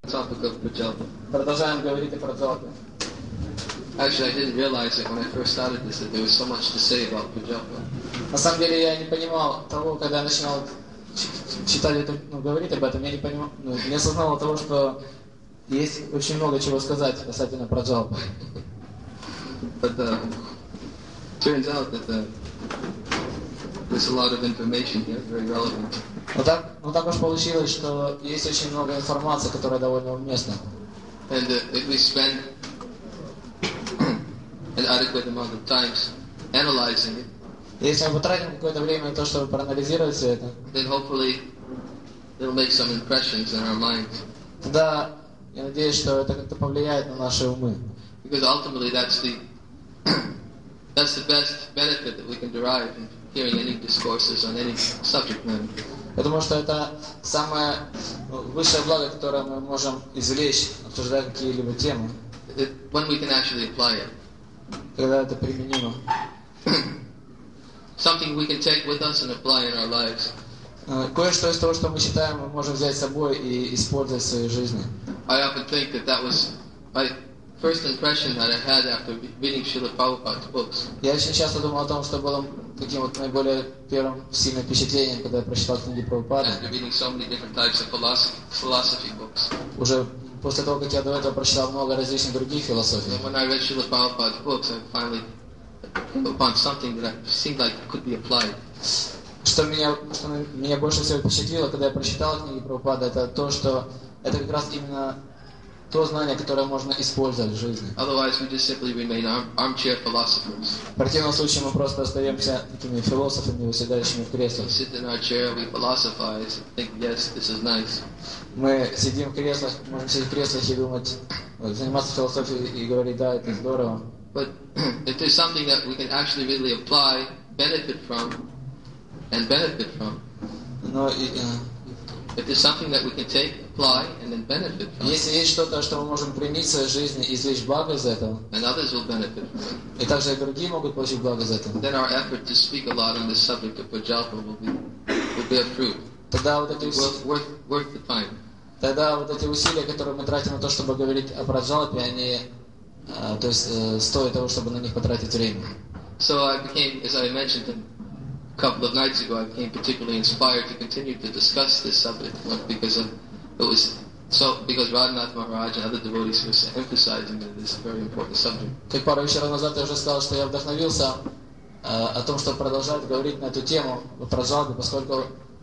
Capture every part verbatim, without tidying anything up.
topic of Prajalpa. Продолжаем говорить о Праджалпе. Actually, I didn't realize it when I first started this that there was so much to say about Prajalpa. На самом деле я не понимал того, когда я начинал читать это, ну, говорить об этом, я не понимал, ну, не осознавал того, что есть очень много чего сказать касательно Праджалпы. But uh, turns out that uh, there's a lot of information here, very relevant. Но так, ну так уж получилось, что есть очень много информации, которая довольно уместна. And uh, if we spend an adequate amount of time analyzing it, Если мы потратим какое-то время на то, чтобы проанализировать все это, then hopefully it'll make some impressions in our minds. тогда я надеюсь, что это как-то повлияет на наши умы. Because ultimately that's the that's the best benefit that we can derive from hearing any discourses on any subject matter. Потому что это самое высшее благо, которое мы можем извлечь, обсуждая какие-либо темы, It, when we can actually apply it. когда это применимо. Something we can take with us and apply in our lives. Кое-что из того, что мы читаем, мы можем взять с собой и использовать в своей жизни. I often think that that was my first impression that I had after reading Srila Prabhupada's books. Я очень часто думал о том, что было таким вот наиболее первым сильным впечатлением, когда я прочитал книги Прабхупады. After reading so many different types of philosophy, philosophy books. Уже после того, как я до этого прочитал много различных других философий. And when I read Srila Prabhupada's books, I finally came upon something that seemed like could be applied. Что меня, что меня больше всего впечатлило, когда я прочитал книги Прабхупады, это то, что это как раз именно то знание, которое можно использовать в жизни. Otherwise, we just simply remain arm, armchair philosophers. В противном случае мы просто остаемся такими философами, выседающими в We креслах. sit in our chair, we philosophize, and think, yes, this is nice. Мы сидим в креслах, можем сидеть в креслах и думать, заниматься философией и говорить, да, это здорово. But if there's something that we can actually really apply, benefit from, and benefit from, Но и, э, if there's something that we can take, apply, and then benefit from, если есть что-то, что мы можем применить в своей жизни и извлечь благо из этого, and others will benefit from it, и также и другие могут получить благо из этого, then our effort to speak a lot on this subject of Prajalpa will be will bear fruit. тогда вот, эти Worth, усилия, worth, worth the time. тогда вот эти усилия, которые мы тратим на то, чтобы говорить о Праджалпе, они э, то есть, э, стоят того, чтобы на них потратить время. So I became, as I mentioned a couple of nights ago, I became particularly inspired to continue to discuss this subject because of, it was so because Radhanath Maharaj and other devotees were emphasizing that this is a very important subject. Как пару вечеров назад я уже сказал, что я вдохновился э, о том, чтобы продолжать говорить на эту тему про жалобы, поскольку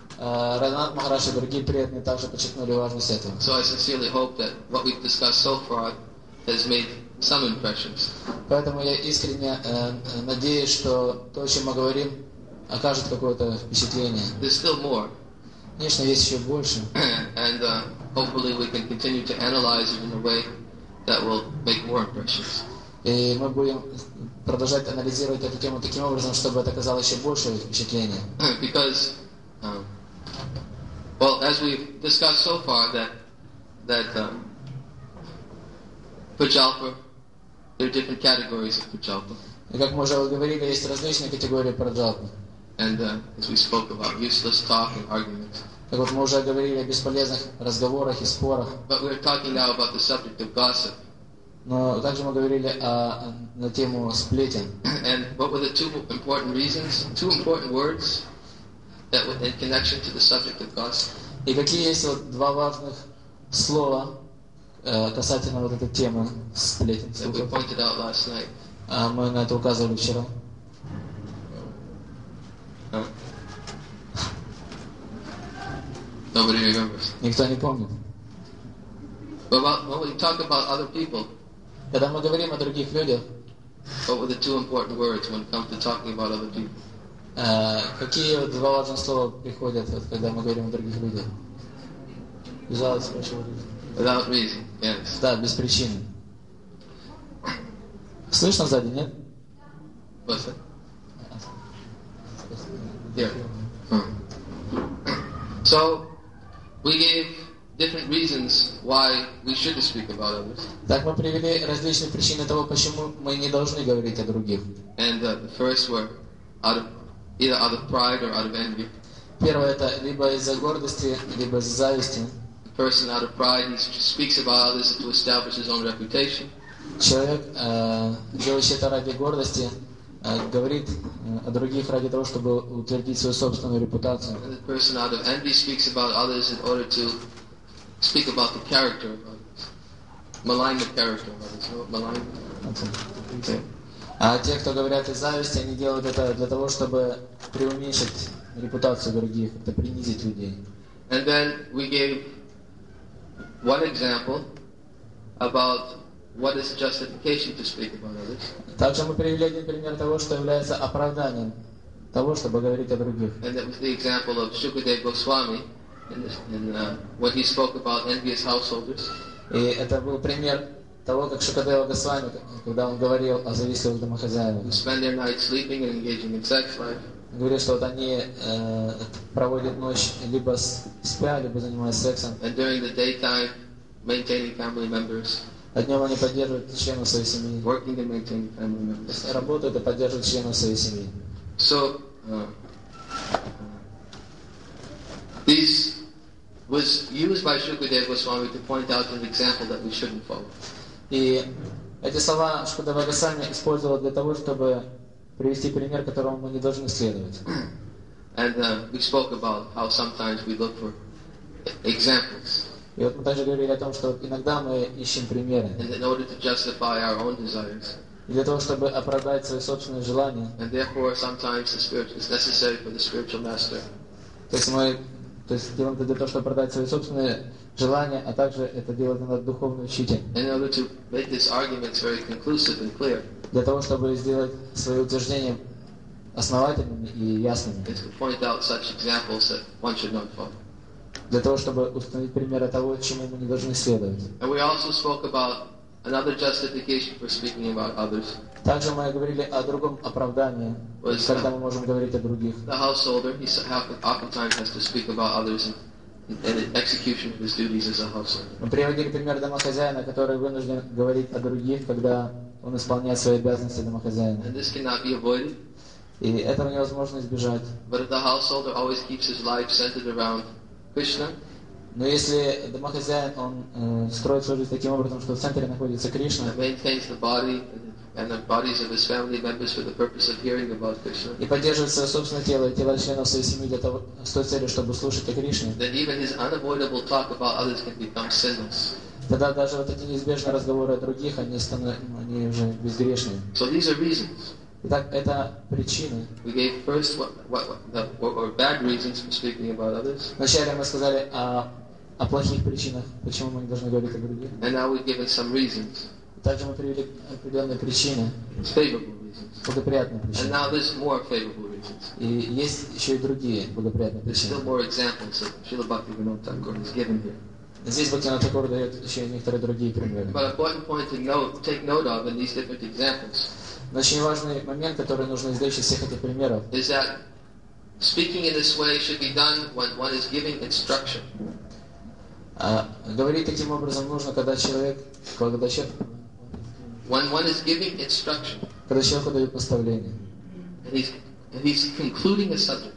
э, Радханат Махарадж и другие преданные также подчеркнули важность этого. So I sincerely hope that what we've discussed so far has made some impressions. Поэтому я искренне э, надеюсь, что то, о чем мы говорим, окажет какое-то впечатление. There's still more. Конечно, есть еще больше. And uh, hopefully we can continue to analyze it in a way that will make more impressions. И мы будем продолжать анализировать эту тему таким образом, чтобы это оказало еще большее впечатление. Because, um, well, as we've discussed so far, that that um, Prajalpa, there are different categories of Prajalpa. И как мы уже говорили, есть различные категории Праджалпы. And uh, as we spoke about, useless talk and arguments. Как вот мы уже говорили о бесполезных разговорах и спорах. But we're talking now about the subject of gossip. Но также мы говорили о, на тему сплетен. And what were the two important reasons, two important words that were in connection to the subject of gossip? И какие есть вот два важных слова э, касательно вот этой темы сплетен. That we pointed out last night. А мы на это указывали вчера. Huh? Nobody remembers. Никто не помнит. But about, when we talk about other people, Когда мы говорим о других людях, what were the two important words when it comes to talking about other people? э, какие вот два важных слова приходят, вот, когда мы говорим о других людях? Жалость, спрашиваю. Without reason, yes. Да, без причины. Слышно сзади, нет? What's that? Yeah. Hmm. So, we gave different reasons why we should speak about others. Так мы привели различные причины того, почему мы не должны говорить о других. And uh, the first were out of, either out of pride or out of envy. Первое это либо из-за гордости, либо из-за зависти. person out of pride, he speaks about others to establish his own reputation. Человек, э, делающий это ради гордости, э, говорит э, о других ради того, чтобы утвердить свою собственную репутацию. And the person out of envy speaks about others in order to speak about the character of others. Malign the character of others. You know what malign? Okay. А те, кто говорят из зависти, они делают это для того, чтобы преуменьшить репутацию других, это принизить людей. And then we gave one example about what is justification to speak about others. Также мы привели один пример того, что является оправданием того, чтобы говорить о других. And that was the example of Shukadeva Goswami in, this, in uh, when he spoke about envious householders. И это был пример того, как Шукадева Госвами, когда он говорил о завистливых домохозяевах. Who spend their night sleeping and engaging in sex life. Говорит, что вот они э, проводят ночь либо спя, либо занимаются сексом. And during the daytime, maintaining family members. А днем они поддерживают членов своей семьи. Working and maintaining family members. Работают и поддерживают членов своей семьи. So, uh, these was used by Shukadeva Goswami to point out an example that we shouldn't follow. И эти слова Шукадева Госвами использовал для того, чтобы привести пример, которому мы не должны следовать. And uh, we spoke about how sometimes we look for examples. И вот мы также говорили о том, что иногда мы ищем примеры. And in order to justify our own desires. И для того, чтобы оправдать свои собственные желания. And therefore, sometimes the spirit is necessary for the spiritual master. То есть мы, то есть делаем это для того, чтобы оправдать свои собственные желания, а также это делает надо духовный учитель. In order to make this argument very conclusive and clear. Для того, чтобы сделать свои утверждения основательными и ясными. Is to point out such examples that one should not follow. Для того, чтобы установить примеры того, чему мы не должны следовать. And we also spoke about another justification for speaking about others. Также мы говорили о другом оправдании, когда мы можем говорить о других. The householder, he oftentimes has to speak about others in, in the execution of his duties as a householder. Мы приводили пример домохозяина, который вынужден говорить о других, когда он исполняет свои обязанности домохозяина. And this cannot be avoided. И этого невозможно избежать. But if the householder always keeps his life centered around Krishna, но если домохозяин, он э, строит свою жизнь таким образом, что в центре находится Кришна, maintains the body and the bodies of his family members for the purpose of hearing about Krishna, и поддерживает свое собственное тело и тела членов своей семьи для того, с той целью, чтобы слушать о Кришне, then even his unavoidable talk about others can become sinless. Тогда даже вот эти неизбежные разговоры о других, они, станов... они уже безгрешные. So these are reasons. Итак, это причины. We gave first what, what, what, the, what were bad reasons for speaking about others. Вначале мы сказали о, о плохих причинах, почему мы не должны говорить о других. And now we've given some reasons. Также мы привели определенные причины, favorable reasons. благоприятные причины. And now there's more favorable reasons. И есть еще и другие благоприятные There's причины. still more examples that Srila Bhaktivinoda Thakur has given here. Здесь Бхактивинода Тхакур дает еще и некоторые другие примеры. But an important point to note, take note of in these different examples. Но очень важный момент, который нужно извлечь из всех этих примеров, is that speaking in this way should be done when one is giving instruction. А, говорить таким образом нужно, когда человек, когда человек, when one is giving instruction, когда человеку дают наставление. And he's, and he's concluding a subject.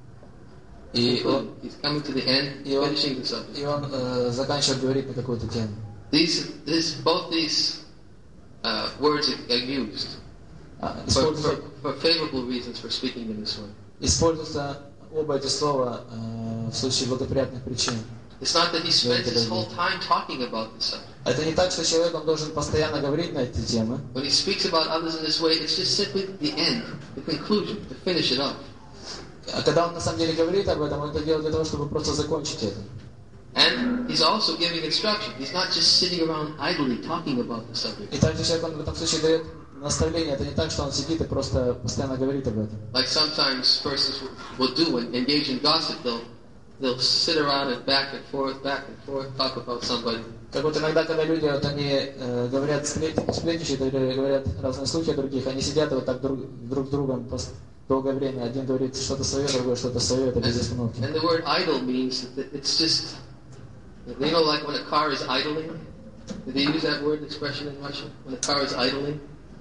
И он, he's coming to the end, и он, finishing the subject. И он э, заканчивает говорить на какую-то тему. These, this, both these uh, words are used for, for, for favorable reasons for speaking in this way. Используются оба эти слова э, в случае благоприятных причин. It's not that he spends his whole time talking about this subject. Это не так, что человек он должен постоянно говорить на эти темы. When he speaks about others in this way, it's just simply the end, the conclusion, to finish it off. А когда он на самом деле говорит об этом, он это делает для того, чтобы просто закончить это. And he's also giving instruction. He's not just sitting around idly talking about the subject. И также человек он в этом случае дает наставление. Это не так, что он сидит и просто постоянно говорит об этом. Like sometimes persons will do when engage in gossip, they'll they'll sit around and back and forth, back and forth, talk about somebody. Как вот иногда, когда люди вот они э, говорят сплетничают или говорят разные слухи о других, они сидят и вот так друг, друг с другом долгое время. Один говорит что-то свое, другой что-то свое, это без остановки. And the word idle means that it's just, you know, like when a car is idling. Did they use that word expression in Russian? When a car is idling.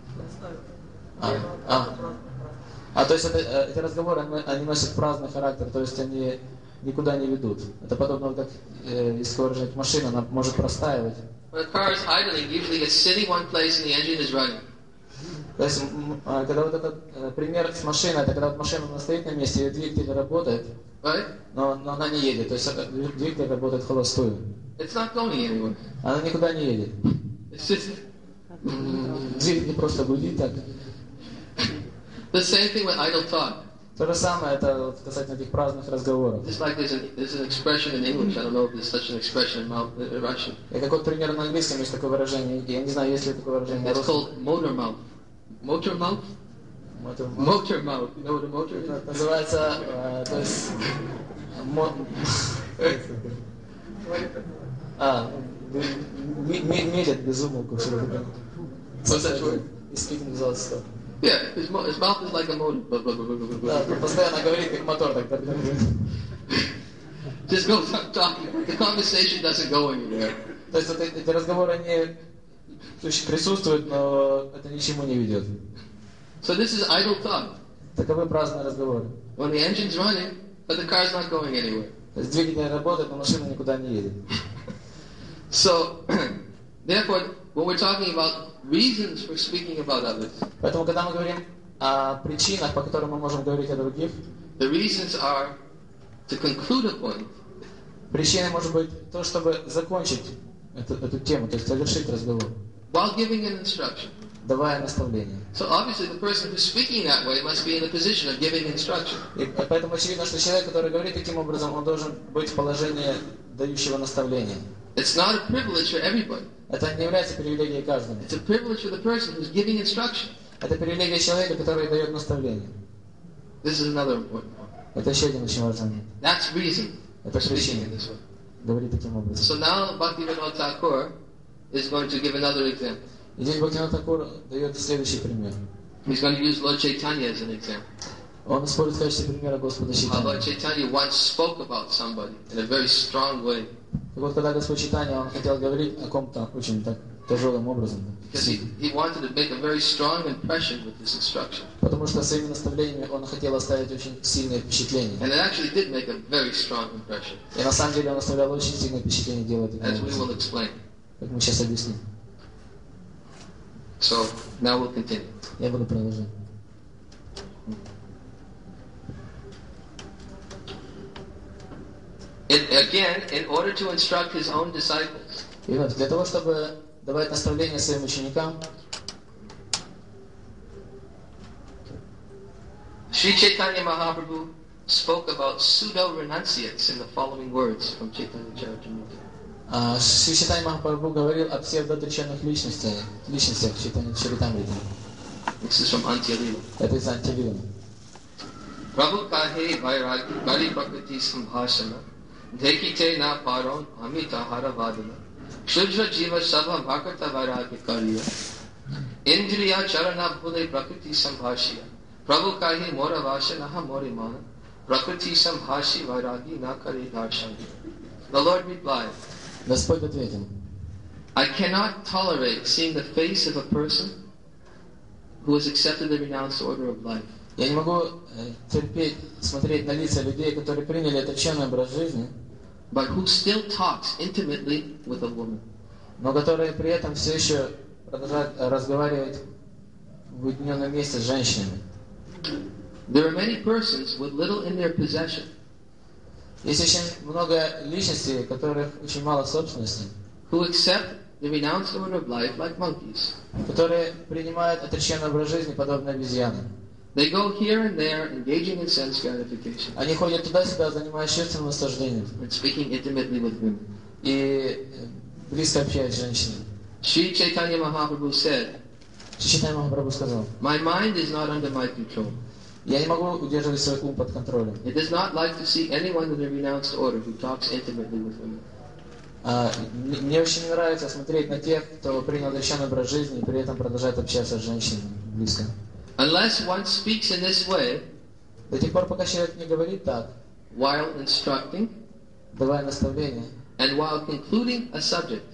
А, а. а то есть это, эти разговоры, они, они носят праздный характер, то есть они никуда не ведут. Это подобно, как, э, если выражать, машина, она может простаивать. When a car is idling, usually it's sitting one place and the engine is running. То есть, м, а, когда вот этот э, пример с машиной, это когда вот машина она стоит на месте, ее двигатель работает, Right? но, но она не едет. То есть э, двигатель работает холостую. It's not going anywhere. Она никуда не едет. It's just М, Двигатель просто гудит так. the same thing with idle talk. То же самое, это вот касательно этих праздных разговоров. Just like there's an, there's an expression in English, I don't know if there's such an expression in, Mal- in Russian. И как вот пример на английском есть такое выражение, я не знаю, есть ли такое выражение на It's русском. called motor mouth. Motor mouth? Это Motor mouth. You know what a motor is? это называется, э, то есть, мо- а, м- м- медлит без умолку. что-то такое. What's that word? И speaking without stop. Yeah, his, mo- his mouth is like a motor. Blah, blah, blah, blah, blah, blah. Да, он постоянно говорит, как мотор, так. Just goes on talking. The conversation doesn't go anywhere. То есть вот эти эти разговоры не то есть присутствуют, но это ни к чему не ведет. So this is idle talk. Таковы праздные разговоры. When the engine's running, but the car's not going anywhere. То есть двигатель работает, но машина никуда не едет. So, therefore, when we're talking about reasons for speaking about others, Поэтому, когда мы говорим о причинах, по которым мы можем говорить о других, the reasons are to conclude a point, причиной может быть то, чтобы закончить эту, эту тему, то есть завершить разговор, while giving an instruction. давая наставление. So obviously the person who's speaking that way must be in a position of giving instruction. И поэтому очевидно, что человек, который говорит таким образом, он должен быть в положении дающего наставления. It's not a privilege for everybody. Это не является привилегией каждому. It's a privilege for the person who's giving instruction. Это привилегия человека, который дает наставление. This is another important point. Это еще один очень важный момент. That's reason Это for speaking причина. in this way. Говорит таким образом. So now Bhaktivinoda Thakur is going to give another example. И здесь Бхактивинод Тхакур дает следующий пример. He's going to use Lord Chaitanya as an example. Он использует в качестве примера Господа How Lord Чайтаньи. Chaitanya once spoke about somebody in a very strong way. И вот когда Господь Чайтанья, он хотел говорить о ком-то очень так тяжелым образом. Because he, he wanted to make a very strong impression with this instruction. Потому что своими наставлениями он хотел оставить очень сильное впечатление. And it actually did make a very strong impression, И на самом деле он оставлял очень сильное впечатление делать таким as we образом. will explain. Как мы сейчас объясним. So now we'll continue. Я буду продолжать. It, again, in order to instruct his own disciples, И вот для того, чтобы давать наставления своим ученикам, Sri Chaitanya Mahaprabhu spoke about pseudo-renunciates in the following words from Chaitanya Charitamrita. а, Шри Чайтанья Махапрабху говорил о псевдоотреченных личностях, личностях Чайтанья Чаритамриты. This is from Antya-lila. Это из Антилила. Prabhu kahe vairagi bari prakriti sambhashana dekite na paron amita haravadana shudra jiva sabha bhakarta vairagi kariya indriya charana bhule prakriti sambhashya Prabhu kahe mora vashanaha morimana prakriti sambhashi vairagi na kare darshan. The Lord replied, Господь ответил: I cannot tolerate seeing the face of a person who has accepted the renounced order of life. Я не могу э, терпеть смотреть на лица людей, которые приняли отреченный образ жизни, But who still talks intimately with a woman. но которые при этом все еще продолжают разговаривать в уединенном месте с женщинами. There are many persons with little in their possession Есть очень много личностей, у которых очень мало собственности, who accept the renounced order of life like monkeys. которые принимают отреченный образ жизни, подобно обезьянам. They go here and there, engaging in sense gratification Они ходят туда-сюда, занимаясь чувственным наслаждением and speaking intimately with women. и близко общаясь с женщинами. Sri Chaitanya Mahaprabhu said, Чайтанья Махапрабху сказал: My mind is not under my control. я не могу удерживать свой ум под контролем. It does not like to see anyone in the renounced order who talks intimately with women. А, м- мне очень нравится смотреть на тех, кто принял отреченный образ жизни и при этом продолжает общаться с женщинами близко. Unless one speaks in this way До тех пор, пока человек не говорит так, while instructing давая наставления and while concluding a subject,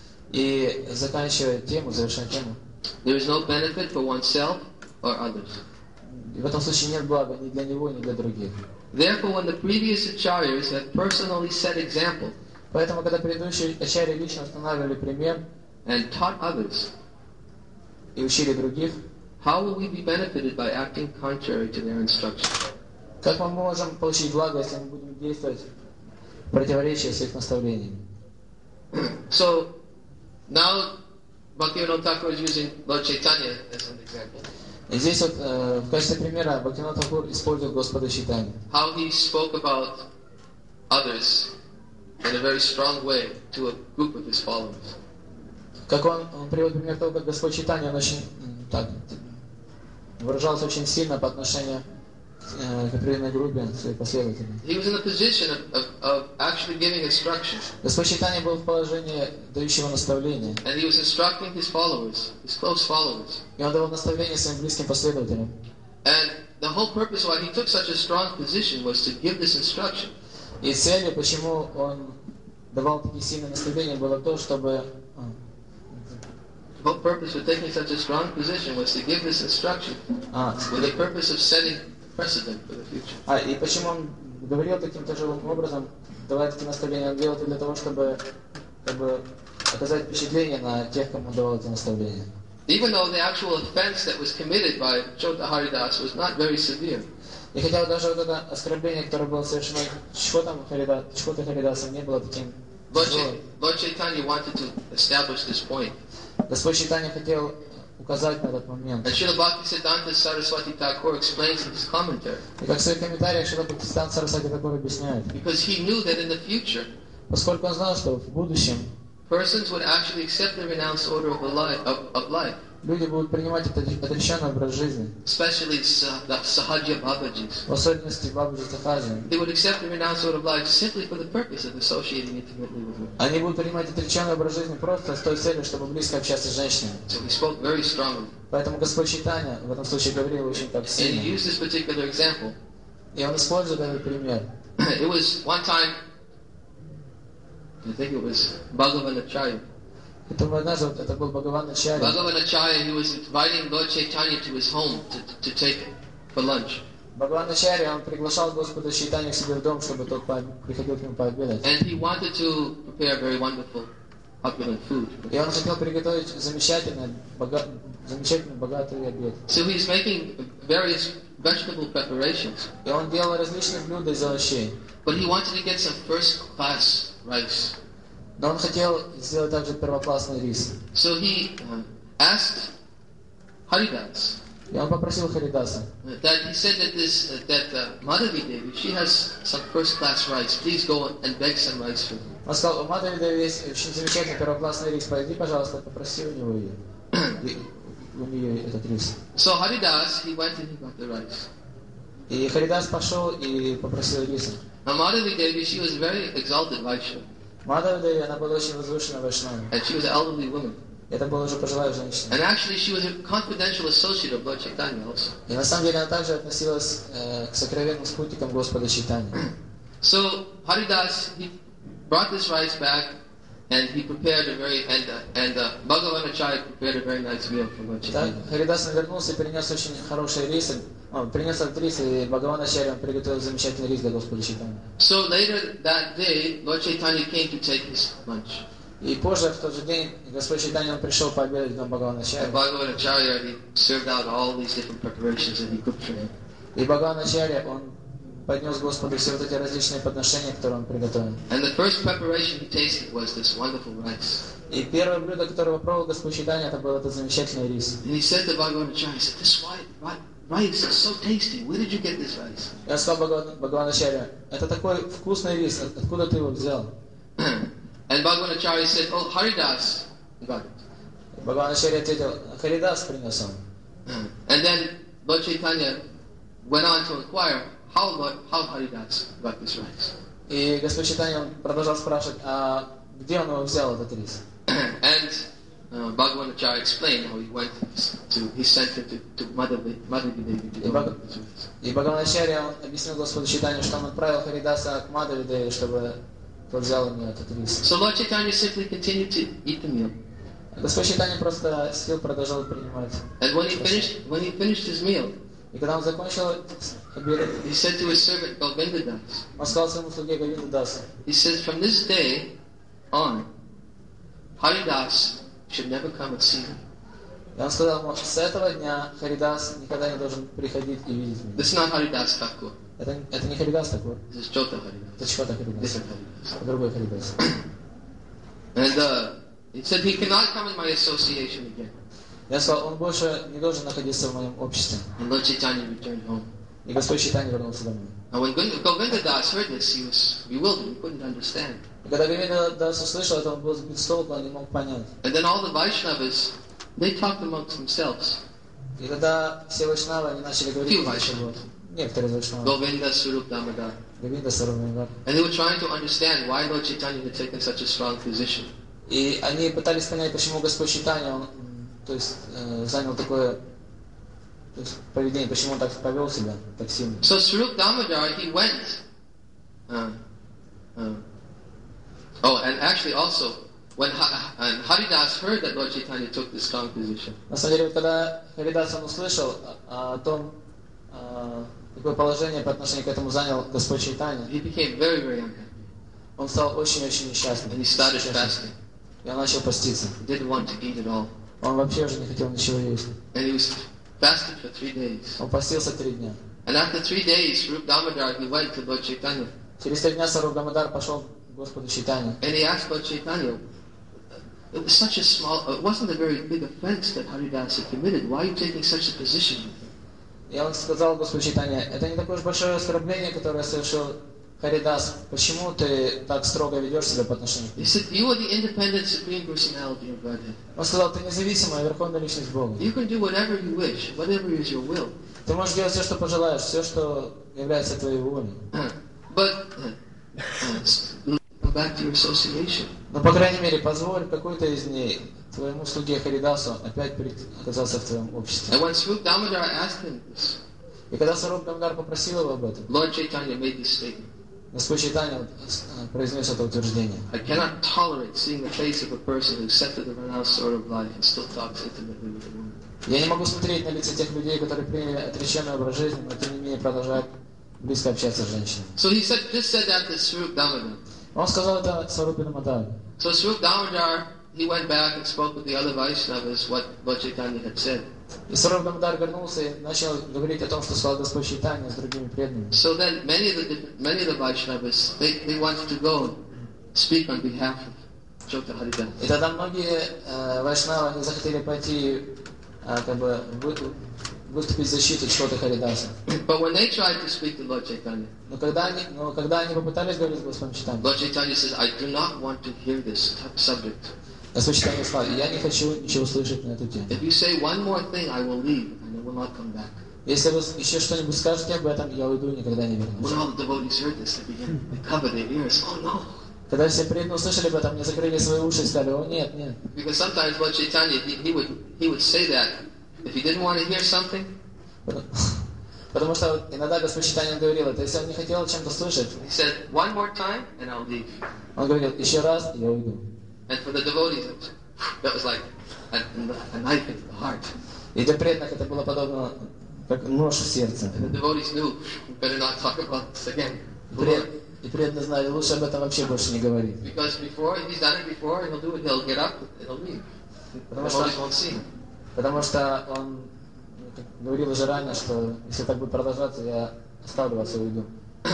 и заканчивая тему, завершая тему, there is no benefit for oneself or others. и в этом случае нет блага ни для него, ни для других. Therefore, when the previous acharyas have personally set example Поэтому, когда предыдущие ачарьи лично устанавливали пример and taught others, и учили других, how will we be benefited by acting contrary to their instruction? как мы можем получить благо, если мы будем действовать в противоречии с их наставлениями? So, now Bhaktivinoda Thakur is using Lord Chaitanya as an example. И здесь вот э, в качестве примера Бхактивинода Тхакур использует Господа Чайтанью. How he spoke about others in a very strong way to a group of his followers. Как он, он приводит пример того, как Господь Чайтанья, он очень м, так, выражался очень сильно по отношению э, к определенной группе своих последователей. He was in a position of, of, of actually giving instruction. Господь Чайтанья был в положении дающего наставления. And he was instructing his followers, his close followers. И он давал наставления своим близким последователям. And the whole purpose why he took such a strong position was to give this instruction. И целью, почему он давал такие сильные наставления, было то, чтобы... The whole purpose for taking such a strong position was to give this instruction А, with the purpose of setting precedent for the future. а, и почему он говорил таким тяжелым образом, давая такие наставления, он делал это для того, чтобы, чтобы оказать впечатление на тех, кому он давал эти наставления. Even though the actual offense that was committed by Chota Haridas was not very severe. И хотя вот даже вот это оскорбление, которое было совершено Чхотом Харида, Чхота Харидасом, не было таким Lord, тяжелым. Ch- Lord Chaitanya wanted to establish this point. Господь Чайтанья хотел указать на этот момент. And Srila Bhaktisiddhanta Saraswati Thakur explains in his commentary, И как в своих комментариях Шрила Бхактисиданта Сарасвати Тхакур объясняет, because he knew that in the future, поскольку он знал, что в будущем persons would actually accept the renounced order of, a life, of, of life, люди будут принимать этот отреченный образ жизни, especially sah- the Sahajya Babajis. в особенности Бабаджи Сахаджи. They would accept the renounced order of life simply for the purpose of associating intimately with women. Они будут принимать отреченный образ жизни просто с той целью, чтобы близко общаться с женщинами. So he spoke very strongly. Поэтому Господь Чайтанья в этом случае говорил очень так And he сильно. used this particular example. И он использует этот пример. It was one time, I think it was Bhagavanacharya. Это однажды вот это был Бхагаван Ачарья. Bhagavanacharya, he was inviting Lord Chaitanya to his home to, to take for lunch. Бхагаван Ачарья, он приглашал Господа Чайтанью к себе в дом, чтобы тот по- приходил к нему пообедать. And he wanted to prepare very wonderful, opulent food. И он хотел приготовить замечательный, бога... замечательный богатый обед. So he's making various vegetable preparations. И он делал различные блюда из овощей. But he wanted to get some first-class rice. Но он хотел сделать также первоклассный рис. So he uh, asked Haridas И он попросил Харидаса. that he said that this uh, that uh, Madhavi Devi, she has some first-class rice. Please go and beg some rice for me. Он сказал, у Мадхави Деви есть очень замечательный первоклассный рис. Пойди, пожалуйста, попроси у него ее. И у нее этот рис. So Haridas, he went and he got the rice. И Харидас пошел и попросил риса. Now Madhavi Devi, she was a very exalted Vaishnava, Мадхави Деви, она была очень возвышенной вайшнавой. and she was an elderly woman. Это была уже пожилая женщина. And actually, she was a confidential associate of Lord Chaitanya also. И на самом деле она также относилась э, к сокровенным спутникам Господа Чайтаньи. So Haridas, he brought this rice back, and he prepared a very and uh, and uh, Bhagavanacharya prepared a very nice meal for Lord Так, Chaitanya. Харидас вернулся и принес очень хороший рис. О, принес этот рис, и Бхагаван Ачарья приготовил замечательный рис для Господа Чайтаньи. So later that day, Lord Chaitanya came to take his lunch. И позже, в тот же день, Господь Чайтанья, он пришел пообедать в дом Бхагавана And Ачарьи. Bhagavanacharya, he served out all these different preparations that he cooked for him. И Бхагаван Ачарья, он поднес Господу все вот эти различные подношения, которые он приготовил. And the first preparation he tasted was this wonderful rice. И первое блюдо, которое попробовал Господь Чайтанья, это был этот замечательный рис. And he said to Bhagavanacharya, he said, "This white, white rice is so tasty. Where did you get this rice?" Я сказал Бхагаван, Бхагаван Ачарья, это такой вкусный рис, от- откуда ты его взял? And Bhagavanacharya said, "Oh, Haridas got it." Бхагаван Ачарья ответил, Харидас принес он. And then Lord Chaitanya went on to inquire how Lord, how Haridas got this rice. И Господь Чайтанья, он продолжал спрашивать, а где он его взял, этот рис? And uh, Bhagavanacharya explained how he went to, he sent him to, to Madhavi Madhavi Devi to go Bhag- get this rice. И Бхагаван Ачарья, он объяснил Господу Чайтанью, что он отправил Харидаса к Мадхави Деви, чтобы тот взял у него этот рис. So Lord Chaitanya simply continued to eat the meal. Господь Чайтанья просто сидел, продолжал принимать. And when he finished, when he finished his meal, И когда он закончил обед, he said to his servant Govindadas, он сказал своему слуге Говиндадасу, he says, from this day on, Haridas should never come and see me. и он сказал ему, с этого дня Харидас никогда не должен приходить и видеть меня. This is not Haridas Thakur. Это, это не Харидас такой, This is Jota Haridas. это Чхота Харидас, Different Haridas. это другой Харидас. And uh, he said he cannot come in my association again. Я сказал, он больше не должен находиться в моем обществе. And Lord Chaitanya returned home. И Господь Чайтанья вернулся домой. Now when Govindadas heard this, he was bewildered. He couldn't understand. И когда Говиндадас услышал это, он был сбит с толку, он не мог понять. And then all the Vaishnavas, they talked amongst themselves. И когда все вайшнавы, они начали говорить Few между собой. Некоторые из вайшнавов. Govinda, Swarup Damodar. Говинда, Сарванивар. And they were trying to understand why Lord Chaitanya had taken such a strong position. И они пытались понять, почему Господь Чайтанья, он, то есть, э, занял такое то есть, поведение, почему он так повел себя, так сильно. So Swarup Damodar, he went. Uh, uh, oh, and actually also, when ha- and Haridas heard that Lord Chaitanya took this strong position, На самом деле, вот когда Харидас он услышал о, о том, о, какое положение по отношению к этому занял Господь Чайтанья, he became very, very unhappy. он стал очень-очень несчастным. And he started fasting. И он начал поститься. He didn't want to eat at all. Он вообще уже не хотел ничего есть. And he was fasting for three days. Он постился три дня. And after three days, Swarup Damodar, he went to Lord Chaitanya. Через три дня Сарваб Дамодар пошел к Господу Чайтанье. And he asked Lord Chaitanya, it was such a small, it wasn't a very big offense that Haridas had committed. Why are you taking such a position with him? И он сказал Господу Чайтанье, это не такое уж большое оскорбление, которое совершил Харидас. Почему ты так строго ведешь себя по отношению к He нему? said, you are the independent supreme personality of Godhead. Он сказал, ты независимая верховная личность Бога. You can do whatever you wish, whatever is your will. Ты можешь делать все, что пожелаешь, все, что является твоей волей. But uh, uh, go back to your association. Но, по крайней мере, позволь какой-то из дней твоему слуге Харидасу опять оказаться в твоем обществе. And when Swarup Damodar asked him this, И когда Сарваб Дамодар попросил его об этом, Lord Chaitanya made this statement. Господь Чайтанья произнес это утверждение. I cannot tolerate seeing the face of a person who set to the renounced sort of life and still talks intimately with a woman. Я не могу смотреть на лица тех людей, которые приняли отреченный образ жизни, но тем не менее продолжают близко общаться с женщинами. So he said, just said that to Swarup Damodar. Он сказал это Сарвабу Дамодару. So Swarup Damodar, he went back and spoke with the other Vaishnavas what Lord Chaitanya had said. И Сарваб Дамодар вернулся и начал говорить о том, что сказал Господь Чайтанья с другими преданными. So then many of the many of the Vaishnavas, they, they wanted to go and speak on behalf of Jota Haridas. И тогда многие э, вайшнавы они захотели пойти э, как бы вы, выступить в защиту Чхоты Харидаса. But when they tried to speak to Lord Chaitanya, Но когда они, но когда они попытались говорить с Господом Чайтаньей, Lord Chaitanya says, I do not want to hear this subject. Господь Чайтанья сказал, я не хочу ничего слышать на эту тему. If you say one more thing, I will leave and I will not come back. Если вы еще что-нибудь скажете об этом, я уйду и никогда не вернусь. When all the devotees heard this, they began to cover their ears. Oh no! Когда все преданные услышали об этом, они закрыли свои уши и сказали, о нет, нет. Because sometimes Lord Chaitanya, he, he would he would say that if he didn't want to hear something, Потому что иногда Господь Чайтанья говорил это, если он не хотел чем-то слышать, he said one more time and I'll leave. он говорил, еще раз, и я уйду. And for the devotees, that was like a, a knife into the heart. И для преданных это было подобно как нож в сердце. And the devotees knew, we better not talk about this again. И преданные знали, лучше об этом вообще больше не говорить. Because before, if he's done it before, he'll do it, he'll get up and he'll leave. The devotees won't see him. Потому что он говорил уже ранее, что если так будет продолжаться, я оставлю вас и уйду.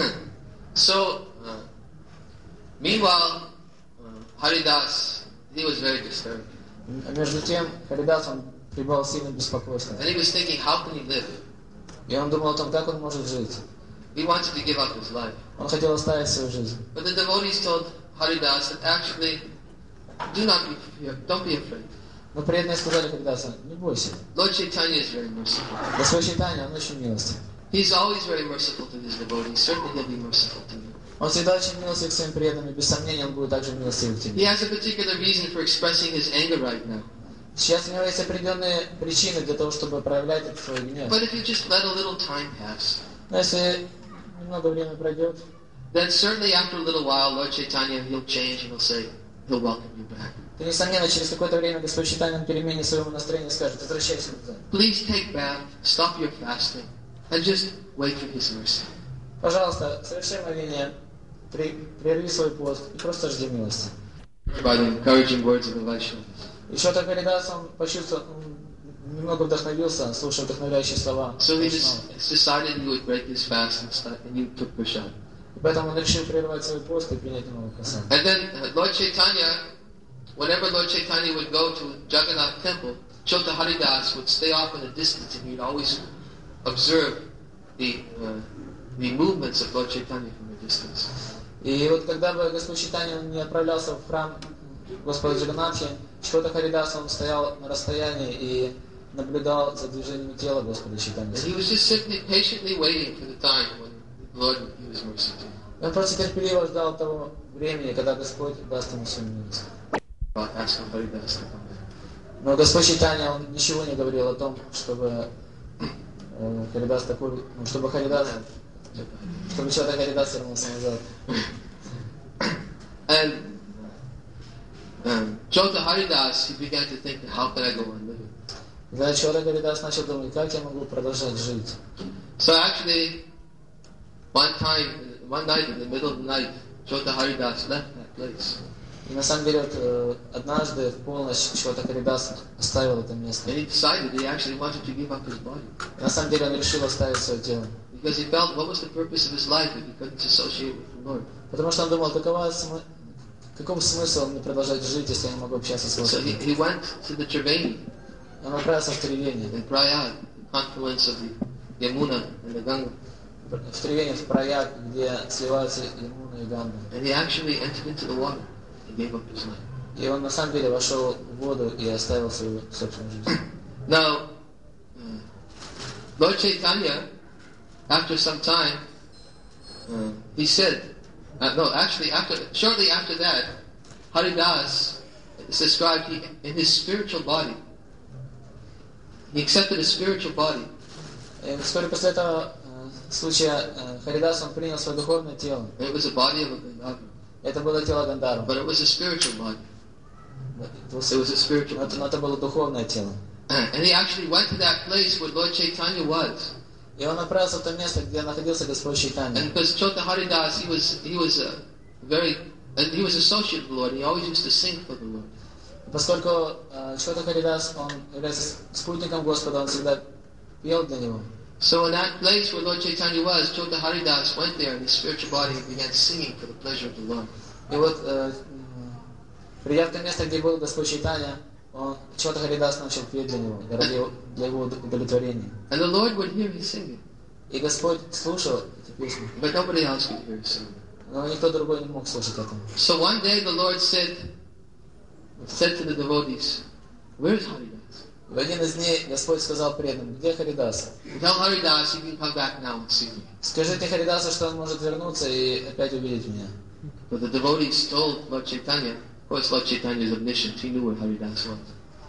So, uh, meanwhile, uh, Haridas, he was very disturbed. А между тем, Харидас, он пребывал в сильном беспокойстве. And he was thinking, how can he live? И он думал о том, как он может жить. He wanted to give up his life. Он хотел оставить свою жизнь. But the devotees told Haridas that actually, do not be, don't be afraid. Но преданные сказали Харидасу, не бойся. Lord Chaitanya is very merciful. Господь Чайтанья, он очень милостив. He's always very merciful to his devotees. Certainly he'll be merciful to you. Он всегда очень милостив к своим преданным, и без сомнения он будет также милостив к He тебе. has a particular reason for expressing his anger right now. Сейчас у него есть определенные причины для того, чтобы проявлять этот свой гнев. But if you just let a little time pass, Но если немного времени пройдет, then certainly after a little while, Lord Chaitanya, he'll change and he'll say, he'll welcome you back. то, несомненно, через какое-то время Господь Чайтанья переменит своего настроения и скажет, возвращайся назад. Please take bath, stop your fasting, and just wait for His mercy. Пожалуйста, соверши омовение, прерви свой пост и просто жди милости. By the encouraging words of the Vaishnavas. Еще так Харидас, он почувствовал, немного вдохновился, слушая вдохновляющие слова. So he just decided he would break his fast and, start, and you took prasad. Поэтому он решил прервать свой пост и принять новый прасад. And then uh, Lord Chaitanya, whenever Lord Chaitanya would go to Jagannath temple, Chota Haridas would stay off in the distance and he'd always observe the uh, the movements of Lord Chaitanya from a distance. И вот когда бы Господь Чайтанья не отправлялся в храм Господа Джаганнатхи, Чхота Харидас, он стоял на расстоянии и наблюдал за движением тела Господа Чайтаньи. And he was just simply patiently waiting for the time when the Lord would give His mercy to him. Он просто терпеливо ждал того времени, когда Господь даст ему свою милость. About asking Haridas to come. Но Господь Чайтанья, он ничего не говорил о том, чтобы э, Харидас такой, ну, чтобы Харидас, чтобы Чхота Харидас вернулся назад. And um, Chota Haridas, he began to think, how can I go on living? Когда Чхота Харидас начал думать, как я могу продолжать жить. So actually, one time, one night in the middle of the night, Chota Haridas left that place. И на самом деле, вот, э, однажды в полночь Чхота Харидас оставил это место. And he decided he actually wanted to give up his body. На самом деле он решил оставить свое тело. Because he felt, what was the purpose of his life if he couldn't associate with the Lord? Потому что он думал, какова см... каков смысл мне продолжать жить, если я не могу общаться с So Господом. he, he went to the Triveni Он отправился в Тривени. in Prayag, the confluence of the Yamuna and the Ganga. В Тривени, в Праяг, где сливаются Ямуна и Ганга. And he actually entered into the water and gave up his life. И он на самом деле вошел в воду и оставил свою собственную жизнь. Now, uh, Lord Chaitanya, after some time, uh, he said, uh, no, actually, after shortly after that, Haridas is described he, in his spiritual body. He accepted a spiritual body. И вскоре после этого э, случая э, Харидас, он принял свое духовное тело. It was a body of a Gandharva, Это было тело Гандарва. but it was a spiritual body. It It was a spiritual Но body. это, но это было духовное тело. And he actually went to that place where Lord Chaitanya was. И он направился в то место, где находился Господь Чайтанья. And because Chota Haridas, he was he was a very and he was associated with the Lord. He always used to sing for the Lord. Поскольку э, Чхота Харидас, он является спутником Господа, он всегда пел для него. So in that place where Lord Chaitanya was, Chota Haridas went there in his spiritual body and began singing for the pleasure of the Lord. И вот, э, придя в то место, где был Господь Чайтанья, он, Чхота Харидас начал петь для него, ради его, для его удовлетворения. And the Lord would hear his singing, И Господь слушал эти песни, but nobody else could hear his singing. но никто другой не мог слушать этого. So one day the Lord said said to the devotees, "Where is Haridas? В один из дней Господь сказал преданным: где Харидас? Tell Haridas he can come back now and see me." Скажите Харидасу, что он может вернуться и опять увидеть меня. But the devotees told Lord Chaitanya, of course Lord Chaitanya is omniscient, he knew where Haridas was.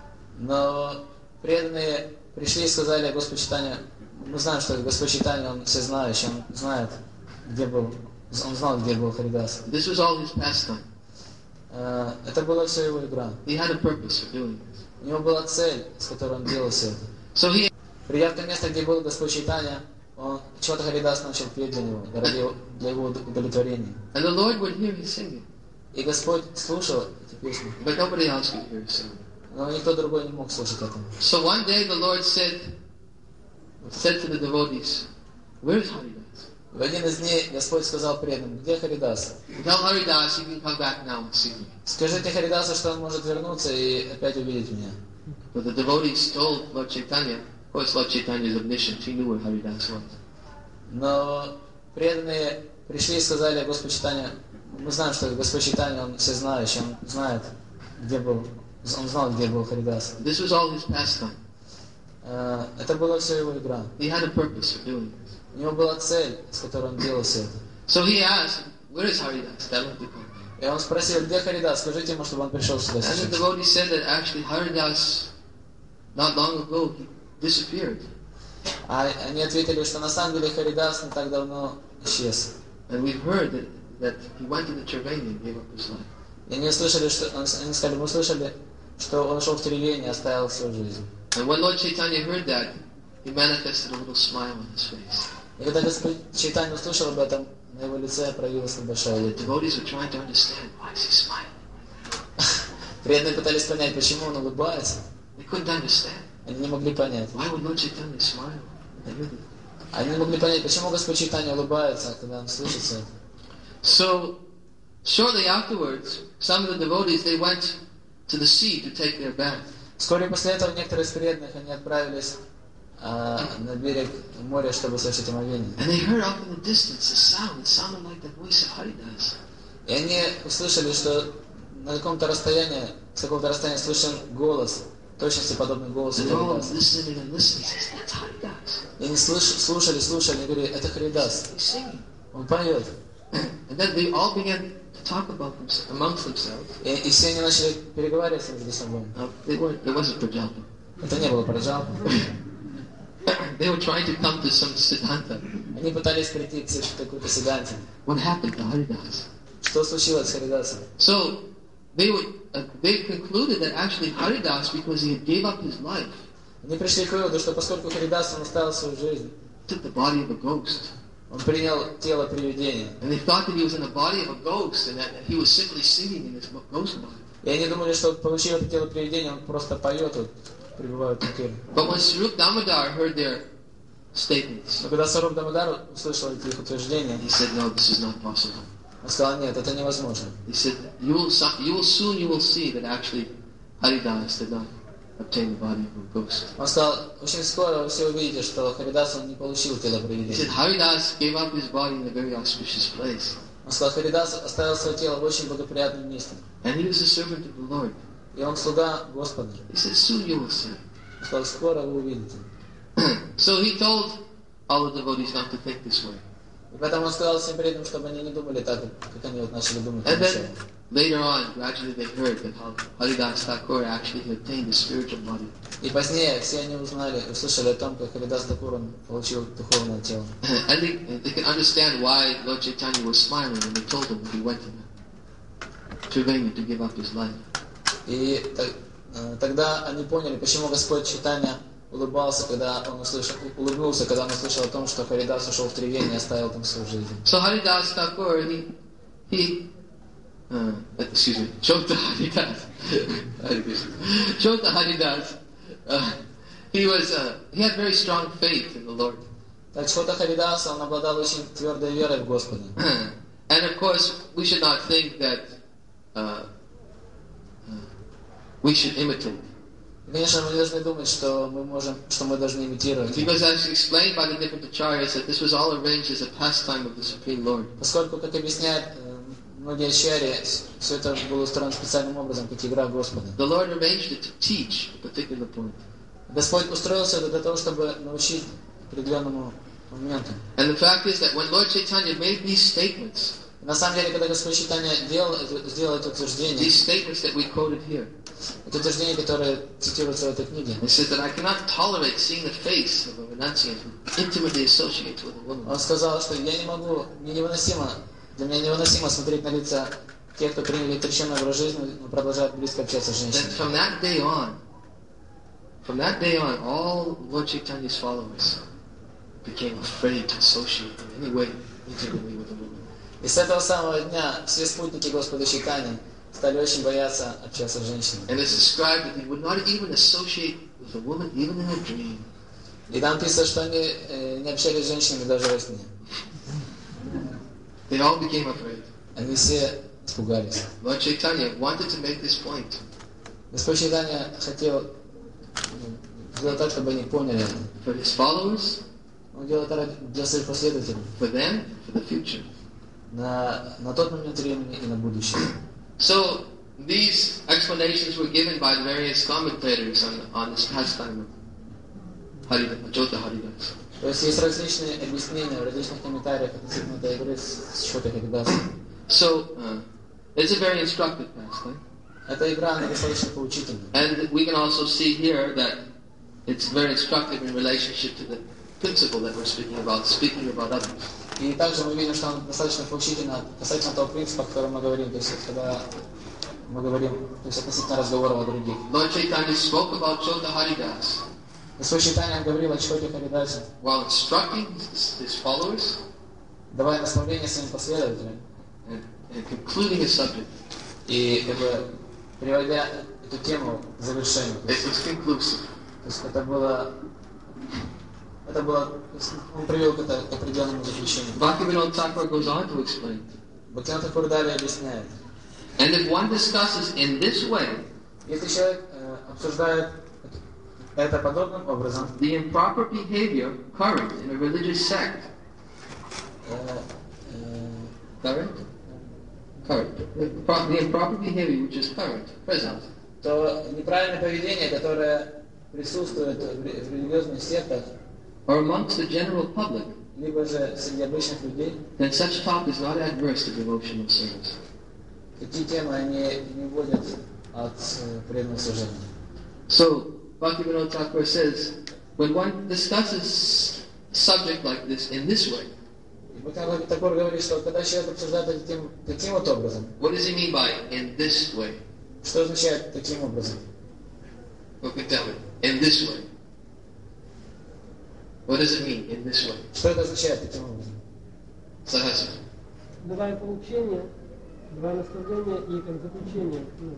Но преданные пришли и сказали: Господь Чайтанья, мы знаем, что Господь Чайтанья, он всезнающий, он знает, где был, он знал, где был Харидас. This was all his pastime. Э, Это была все его игра. He had a purpose for doing this. У него была цель, с которой он делал все это. So he Придя в то место, где был Господь Чайтанья, он, Чхота Харидас начал петь для него, ради его, для его удовлетворения. and the Lord would hear his singing, И Господь слушал эти песни, but nobody else could hear his singing. но никто другой не мог слушать этого. So one day the Lord said said to the devotees, "Where is Haridas? В один из дней Господь сказал преданным: где Харидас? Tell Haridas he can come back now and see me." Скажите Харидасу, что он может вернуться и опять увидеть меня. But the devotees told Lord Chaitanya, of course Lord Chaitanya is omniscient, he knew where Haridas was. Но преданные пришли и сказали: Господь Чайтанья, мы знаем, что Господь Чайтанья, он всезнающий, он знает, где был, он знал, где был Харидас. This was all his pastime. Э, Это была все его игра. He had a purpose for doing this. У него была цель, с которой он делал все это. So he asked, "Where is Haridas? Tell him to come." И он спросил: где Харидас? Скажите ему, чтобы он пришел сюда And the сейчас. devotee said that actually Haridas, not long ago, he disappeared. А они ответили, что на самом деле Харидас не так давно исчез. And we've heard that, that he went to the Triveni and gave up his life. И они услышали, что они сказали: мы услышали, что он шел в Тривени и оставил свою жизнь. And when Lord Chaitanya heard that, he manifested a little smile on his face. И когда Господь Чайтанья услышал об этом, на его лице проявилась небольшая улыбка. Devotees were trying to understand why is he smiling. Преданные пытались понять, почему он улыбается. They couldn't understand. Они не могли понять. Why would Lord Chaitanya smile? They really. Они не могли понять, почему Господь Чайтанья улыбается, когда он слышится это. So, shortly afterwards, some of the devotees, they went to the sea to take their bath. Вскоре после этого некоторые из преданных, они отправились а, на берег моря, чтобы совершить омовение. And they heard up in the distance a sound. It sounded like the voice of Haridas. И они услышали, что на каком-то расстоянии, с какого-то расстояния слышен голос, в точности подобный голосу And they're all Харидаса. listening and listening. That's Haridas. И они слыш- слушали, слушали, и говорили, это Харидас, He's singing. он поет. And then they all began to talk about themselves, amongst themselves. И, и все они начали переговариваться между собой. Now, they weren't, it wasn't Prajalpa. Это не было Праджалпа. They were trying to come to some Siddhanta. Они пытались прийти к какой-то седанте. What happened to Haridas? Что случилось с Харидасом? So, they would, uh, they concluded that actually Haridas, because he had gave up his life, Они пришли к выводу, что поскольку Харидас, он оставил свою жизнь, took the body of a ghost. он принял тело привидения. And they thought that he was in the body of a ghost and that he was simply singing in his ghost body. И они думали, что получив это тело привидения, он просто поет, вот, пребывает в теле. But when Swarup Damodar heard their statements, Но когда Саруп Дамодар услышал эти их утверждения, he said, no, this is not possible. он сказал, нет, это невозможно. He said, you will, so- you will soon you will see that actually Haridas did not obtain the body of a ghost. Он сказал, очень скоро вы все увидите, что Харидас, он не получил тело He said, привидения. Haridas gave up his body in a very auspicious place. Он сказал, Харидас оставил свое тело в очень благоприятном месте. And he was a servant of the Lord. И он слуга Господа. He said, soon you will see. Он сказал, скоро вы увидите. So he told all the devotees not to think this way. И поэтому он сказал всем преданным, чтобы они не думали так, как они вот начали думать And вначале. then later on, gradually they heard that how Haridas Thakur actually had obtained a spiritual body. И позднее все они узнали, услышали о том, как Харидас Такур он получил духовное тело. And they, they could understand why Lord Chaitanya was smiling when they told him that he went to Triveni to give up his life. И так- э, тогда они поняли, почему Господь Чайтанья улыбался, когда он услышал, улыбнулся, когда он услышал о том, что Харидас ушел в Тривени и оставил там свою жизнь. So Haridas Thakur, he, he uh, excuse me, Chota Haridas, Hare Krishna. Chota Haridas, uh, he was, uh, he had very strong faith in the Lord. Так Шота Харидас, он обладал очень твердой верой в Господа. And of course, we should not think that uh, uh, we should imitate. И, конечно, мы не должны думать, что мы можем, что мы должны имитировать. Because as explained by the different acharyas, that this was all arranged as a pastime of the Supreme Lord. Поскольку, как объясняют э, многие ачарьи, все это было устроено специальным образом, как игра Господа. The Lord arranged it to teach a particular point. Господь устроил все это для того, чтобы научить определенному моменту. And the fact is that when Lord Chaitanya made these statements, И на самом деле, когда Господь Чайтанья делал, это- сделал это утверждение, these statements that we quoted here, это утверждение, которое цитируется в этой книге, it says that I cannot tolerate seeing the face of a renunciant who intimately associates with a woman. он сказал, что я не могу, мне невыносимо, для меня невыносимо смотреть на лица тех, кто приняли отреченный образ жизни, но продолжают близко общаться с Then женщиной. from that day on, from that day on, all Lord Chaitanya's followers became afraid to associate in any way intimately with a woman. И с этого самого дня все спутники Господа Чайтаньи стали очень бояться общаться с женщинами. And it's described that he would not even associate with a woman even in a dream. И там писано, что они э, не общались с женщинами даже во сне. They all became afraid. Они все испугались. Lord Chaitanya wanted to make this point. Господь Чайтанья хотел ну, сделать так, чтобы они поняли это. For his followers, Он делал это ради- для своих последователей. for them, for the future. На, на тот момент времени и на будущее. So, these explanations were given by the various commentators on, on this pastime of Haridas, Jota Haridas. То есть есть различные объяснения в различных комментариях относительно этой игры с счета Харидаса. So, uh, it's a very instructive pastime. Эта игра, она достаточно поучительна. And we can also see here that it's very instructive in relationship to the principle that we're speaking about, speaking about others. И также мы видим, что она достаточно поучительна касательно того принципа, о котором мы говорим, то есть когда мы говорим, то есть относительно разговоров о других. Lord Chaitanya spoke about Jota Haridas. Свой читанием говорил о Чхоте Харидase, while instructing his, his followers давая наставления своим последователям and, and concluding his subject. и как бы приводя эту тему к завершению. It was conclusive. То есть это было, это было, он привел к, это, к определенному заключению. Bhaktivinoda Thakur goes on to explain. Бхактивинода Тхакур далее объясняет. And if one discusses in this way, если человек э, обсуждает это подобным образом, the improper behavior current in a religious sect, э, э, current, current, the, pro- the improper behavior which is current, present, то неправильное поведение, которое присутствует в религиозных сектах, or amongst the general public, либо же среди обычных людей, then such talk is not adverse to devotional service. такие темы они не вводят от э, преданного служения. So, Bhaktivinoda Thakur says, when one discusses a subject like this in this way, И Бхактивинода Тхакур говорит, что когда человек обсуждает эту тему таким вот образом, what does he mean by in this way? что означает таким образом? Who can tell me? In this way. What does it mean in this way? Что это означает таким образом? Sahasra. Давая поучение, давая наставление и как заключение. Ну,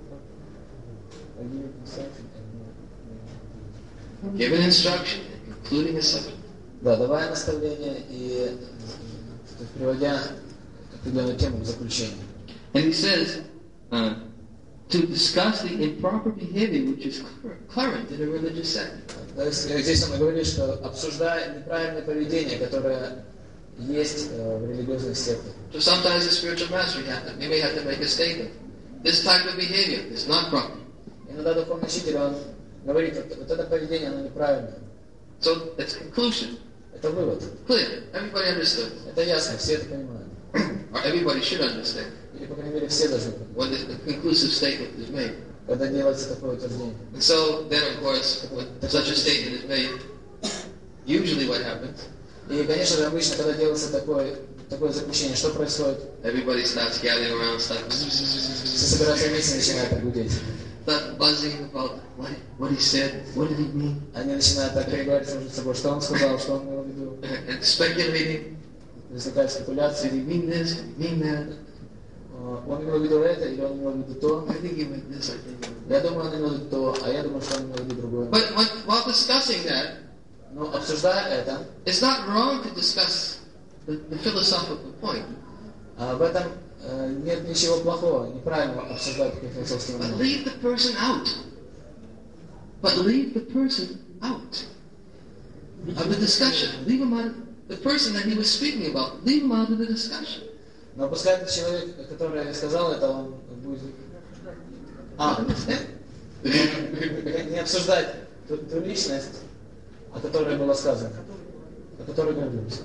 Give an instruction, including a subject. Да, давая наставление и э, приводя определенную тему к заключению. And he says, uh, to discuss the improper behavior which is current in a religious sect. То есть здесь он говорит, что обсуждая неправильное поведение, которое есть э, в религиозных сектах. So sometimes the spiritual master, you have to, you may have to make a statement. This type of behavior is not proper. Иногда духовный учитель, он говорит, вот, вот это поведение, оно неправильное. So it's conclusion. Это вывод. Clear. Everybody understood. Это ясно, все это понимают. Or everybody should understand Или, по крайней мере, все должны понимать, when the, the conclusive statement is made. когда делается такое утверждение. And so then, of course, when such a statement is made, usually what happens, И, конечно же, обычно, когда делается такое, такое заключение, что происходит? everybody starts gathering around, start Все собираются вместе и начинают так гудеть. start buzzing about what, what he said, what did he mean, Они начинают так переговариваться между собой, что он сказал, что он имел в виду. and speculating. Возникают спекуляции. Did he mean this? Did he mean that? Он имел в виду это, или он имел в виду то. I think he meant this. I think. He meant Я думаю, он имел в виду то, а я думаю, что он имел в виду другое. that. But when, while discussing that, Но обсуждая это, it's not wrong to discuss the, the philosophical point. а в этом э, нет ничего плохого, неправильно обсуждать такой философский But момент. leave the person out. But leave the person out of the discussion. Leave him out of the person that he was speaking about. Leave him out of the discussion. Но пускай этот человек, который сказал это, он будет... А, не обсуждать ту, ту личность, о которой было сказано, о которой говорилось.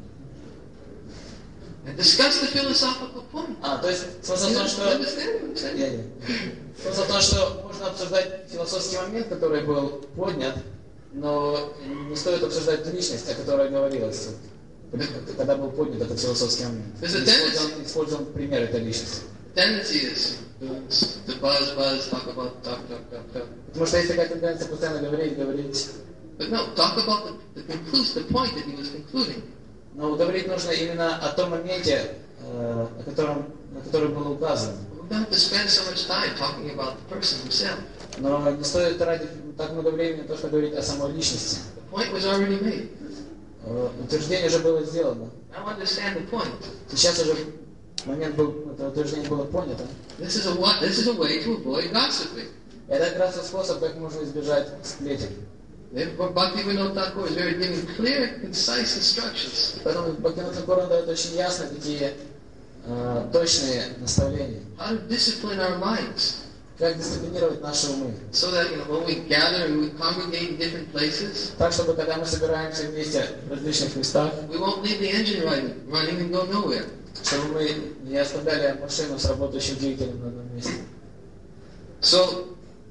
And discuss the philosophical point. А, то есть смысл в том, что... Understand what I'm saying? Не, не. Смысл в том, что можно обсуждать философский момент, который был поднят, но не стоит обсуждать ту личность, о которой говорилось, когда был поднят этот философский момент. Использован, использован пример этой личности. Tendency is to buzz, buzz, talk about, talk, talk, talk, talk. Потому что есть такая тенденция постоянно говорить, говорить. But no, talk about the, the conclusion, the point that he was concluding. Но говорить нужно именно о том моменте, э, о котором, на который было указано. We don't have to spend so much time talking about the person himself. Но не стоит тратить так много времени на то, чтобы говорить о самой личности. The point was already made. Э, утверждение уже было сделано. Now understand the point. Сейчас уже момент был, это утверждение было понято. This is a one, this is a way to avoid gossiping. Это как раз тот способ, как можно избежать сплетен. Therefore, Bhaktivinoda Thakur is very giving clear, concise instructions. Поэтому Бхактивинода Тхакур дает очень ясно такие э, точные наставления. How to discipline our minds. Как дисциплинировать наши умы. So that, you know, when we gather and we congregate in different places, Так, чтобы когда мы собираемся вместе в различных местах, we won't leave the engine running, running and go nowhere. чтобы мы не оставляли машину с работающим двигателем на одном месте. So,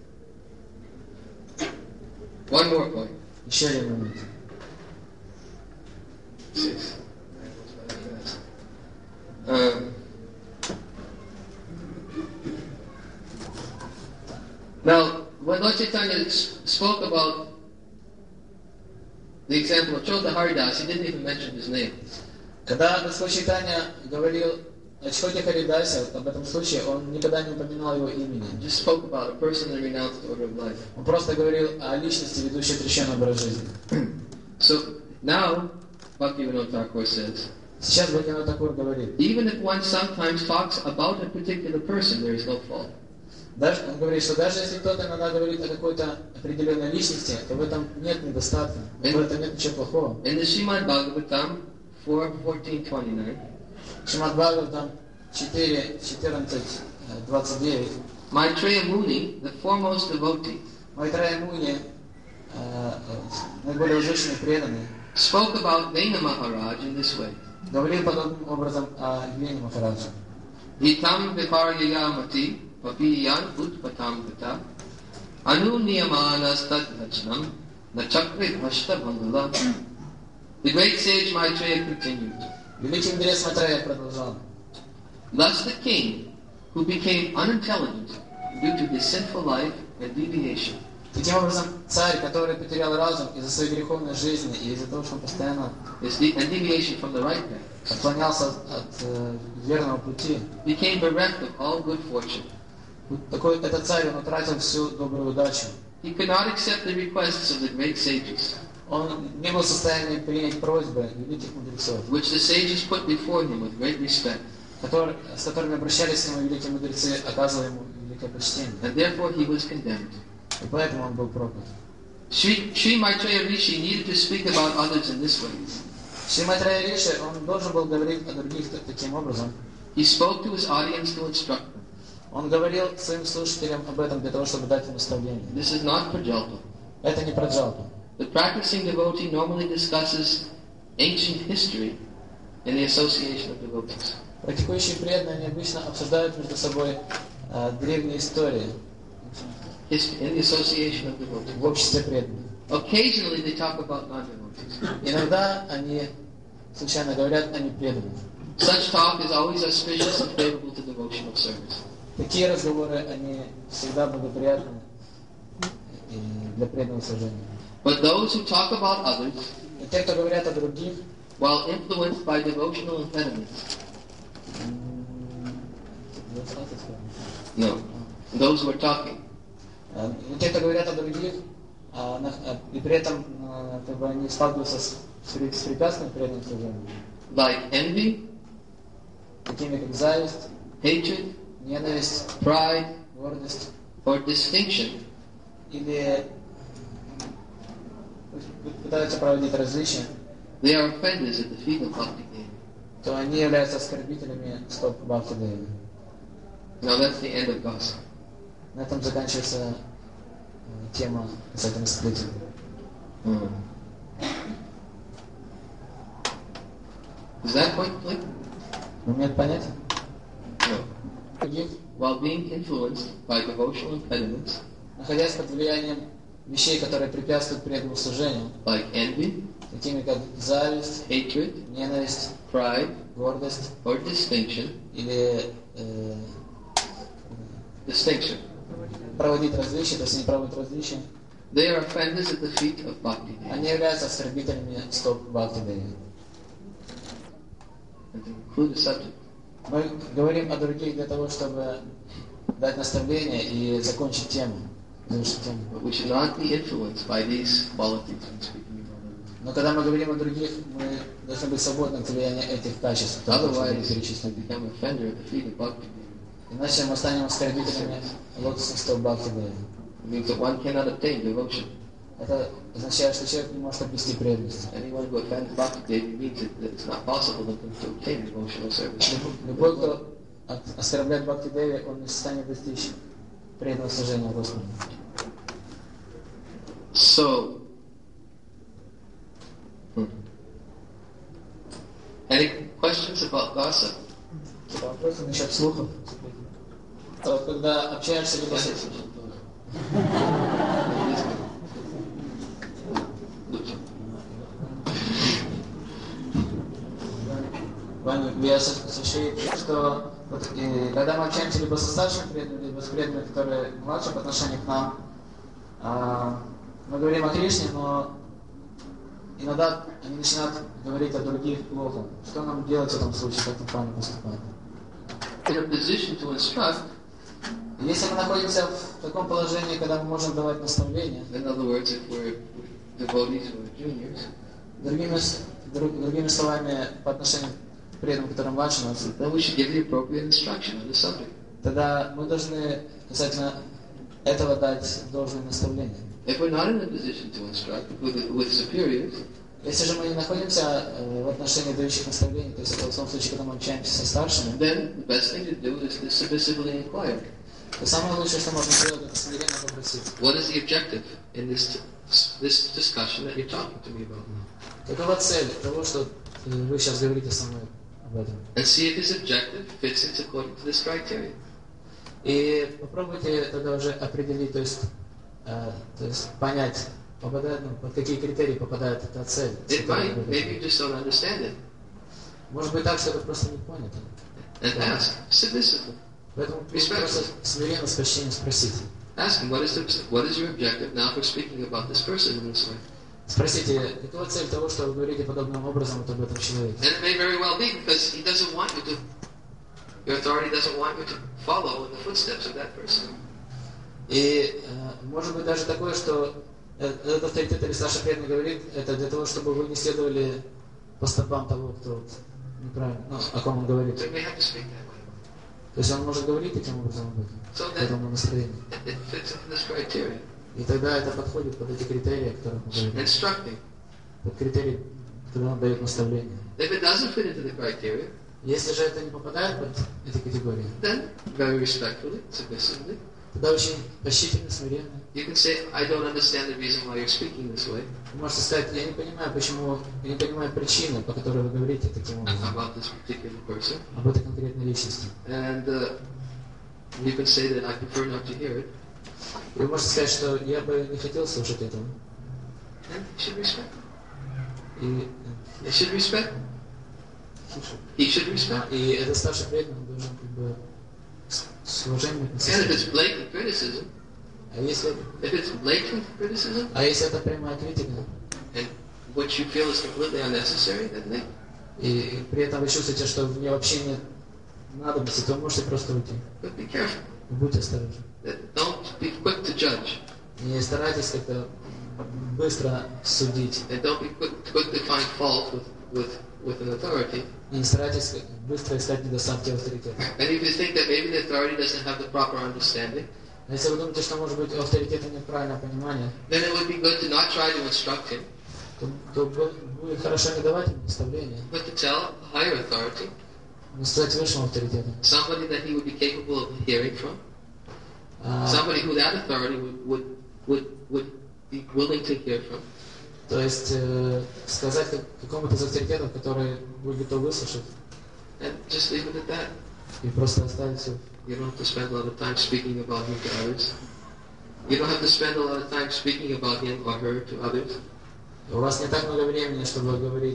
one more point. Еще один момент. Six. Um, now, when Lord Chaitanya spoke about The example of Chota Haridas, he didn't even mention his name. Когда Господь Чайтанья говорил о Чхоте Харидасе, об этом случае, он никогда не упоминал его имени. He just spoke about a person in the renounced order of life. Он просто говорил о личности, ведущей отреченный образ жизни. So now, Bhaktivinoda Thakur says, Сейчас Бхактивинода Thakura говорит, even if one sometimes talks about a particular person, there is no fault. даже, он говорит, что даже если кто-то иногда говорит о какой-то определенной личности, то в этом нет недостатка, в этом нет ничего плохого. In the Srimad Bhagavatam four fourteen twenty-nine, Шримад Бхагаватам четыре четырнадцать двадцать девять, Maitreya Muni, the foremost devotee, Майтрея Муни, наиболее возвышенный преданный, spoke about Nena Maharaj in this way. говорил подобным образом о Гвене Махараджа. Hitam viparyayamati papiyan utpatam gata anu niyamanas tadvachanam nachakrit hashta bhangala. The great sage Maitreya continued. Великий мудрец Майтрея продолжал. Thus the king, who became unintelligent due to his sinful life and deviation, Таким образом, царь, который потерял разум из-за своей греховной жизни и из-за того, что он постоянно is de- and deviation from the right path, отклонялся от э, верного пути, became bereft of all good fortune. вот такой, этот царь, он утратил всю добрую удачу. He could not accept the requests of the great sages, Он не был в состоянии принять просьбы великих мудрецов, which the sages put before him with great respect, который, с которыми обращались к нему великие мудрецы, оказывая ему великое почтение. and therefore he was condemned. И поэтому он был проклят. Sri, Sri Maitreya Rishi needed to speak about others in this way. Шри Майтрея Риши, он должен был говорить о других таким образом. He spoke to his audience to instruct them. Он говорил своим слушателям об этом для того, чтобы дать им наставление. This is not prajalpa. Это не проджалпа. The practicing devotee normally discusses ancient history in the association of devotees. Практикующие преданные они обычно обсуждают между собой э, древние истории History, in the association of devotees. в обществе преданных. Occasionally they talk about non-devotees. Иногда они случайно говорят о непреданных. Such talk is always auspicious and favorable to devotional service. Такие разговоры, они всегда благоприятны и для преданного служения. But those who talk about others, И те, кто говорят о других, while influenced by devotional impediments, no, those who are talking, э, те, кто говорят о других, а, на- а, и при этом э, как бы они сталкиваются с, с пре- с препятствием к преданному служению, like envy, такими как зависть, hatred, ненависть, pride, гордость or distinction, или пытаются проводить различия, they are offenders at the feet of Bhakti Devi. то они являются оскорбителями стоп Бхакти Деви. Now that's the end of gossip. На этом заканчивается э, тема касательно сплетен. Hmm. Is that point clear? Момент понятен? No. Других, While being influenced by devotional impediments, находясь под влиянием вещей, которые препятствуют преданному служению, like envy, такими как зависть, hatred, ненависть, pride, гордость or distinction, или э, distinction, проводить различия, то есть они проводят различия, they are offenders at the feet of Bhakti Devi. они являются оскорбителями стоп Бхакти Деви. And to conclude the subject, Мы говорим о других для того, чтобы дать наставление и закончить тему, завершить тему. but we should not be influenced by these qualities when speaking about others. Но когда мы говорим о других, мы должны быть свободны от влияния этих качеств, которые Otherwise, были we перечислены. become offender at the feet of Bhakti Devi. Иначе мы станем оскорбителями лотосных стоп Бхакти Деви. It means that one cannot obtain devotion. Это означает, что человек не может обрести преданность. Anyone who offends Bhakti Devi means that that it's not possible for them to obtain devotional service. Любой, кто от- оскорбляет Бхакти Деви, он не в состоянии достичь преданного служения Господу. So, hmm. any questions about gossip? Какие-то вопросы насчет слухов? А вот когда общаешься либо с... Ваня, я сочетаю, что вот, и, когда мы общаемся либо со старшими преданными, либо с преданными, которые младше по отношению к нам, а, мы говорим о Кришне, но иногда они начинают говорить о других плохо. Что нам делать в этом случае, как нам правильно поступать? In a position to instruct, если мы находимся в таком положении, когда мы можем давать наставления, in other words, if we're devotees or juniors, другими, друг, другими словами, по отношению к преданным, которым младше нас, then we should give the appropriate instruction on the subject. тогда мы должны касательно этого дать должное наставление. If we're not in a position to instruct with, with superiors, если же мы не находимся в отношении дающих наставлений, то есть это в том случае, когда мы общаемся со старшими, then the best thing to do is to submissively inquire. то самое лучшее, что можно сделать, это смиренно попросить. What is the objective in this this discussion that you're talking to me about now? Какова цель того, что вы сейчас говорите со мной об этом? And see if this objective fits into according to this criteria. И попробуйте тогда уже определить, то есть, э, то есть понять, попадает, ну, под какие критерии попадает эта цель. It might, maybe you just don't understand it. Может быть так, что это просто не понято. And ask submissively. Поэтому просто смиренно с почтением спросите. Ask him what is the, what is your objective now for speaking about this person in this way. Спросите, какова цель того, что вы говорите подобным образом вот об этом человеке? And it may very well be because he doesn't want you to, your authority doesn't want you to follow in the footsteps of that person. И э, может быть даже такое, что этот авторитет или старший преданный говорит, это для того, чтобы вы не следовали по стопам того, кто вот неправильно, ну, о ком он говорит. So you may have to speak that way. То есть он может говорить таким образом об этом, So к этому настроению. It, it fits into this criteria. И тогда это подходит под эти критерии, о которых мы говорим. Instructing. Под критерии, которые он дает наставление. If it doesn't fit into the criteria, Если же это не попадает под эти категории, then very respectfully, submissively, тогда очень почтительно, смиренно. you can say, I don't understand the reason why you're speaking this way Вы можете сказать, я не понимаю, почему, я не понимаю причины, по которой вы говорите таким образом, about this particular person. об этой конкретной личности. And uh, you can say that I prefer not to hear it. И вы можете сказать, что я бы не хотел слушать этого. And he should respect. И, He should respect. He should respect. и этот старший преданный он должен как бы с, с уважением And if относиться. it's blatant criticism, А если, if it's blatant criticism, а если это прямая критика, and what you feel is completely unnecessary, then leave. и при этом вы чувствуете, что мне вообще нет надобности, то вы можете просто уйти. But be careful. Будьте осторожны. Don't be quick to judge. Не старайтесь как-то быстро судить. And don't be quick, quick to find fault with, with, with an authority. И не старайтесь быстро искать недостатки авторитета. And if you think that maybe the authority doesn't have the proper understanding, А если вы думаете, что может быть у авторитета неправильное понимание, then it would be good to not try to instruct him, то, то будет хорошо не давать ему наставления, but to tell a higher authority, но сказать высшему авторитету. somebody that he would be capable of hearing from, А, somebody who that authority would, would, would, would be willing to hear from. то есть э, сказать как, какому-то из авторитетов, который будет готов выслушать, And just leave it at that. и просто оставить все. You don't have to spend a lot of time speaking about him to others. You don't have to spend a lot of time speaking about him or her to others. У вас не так много времени, чтобы говорить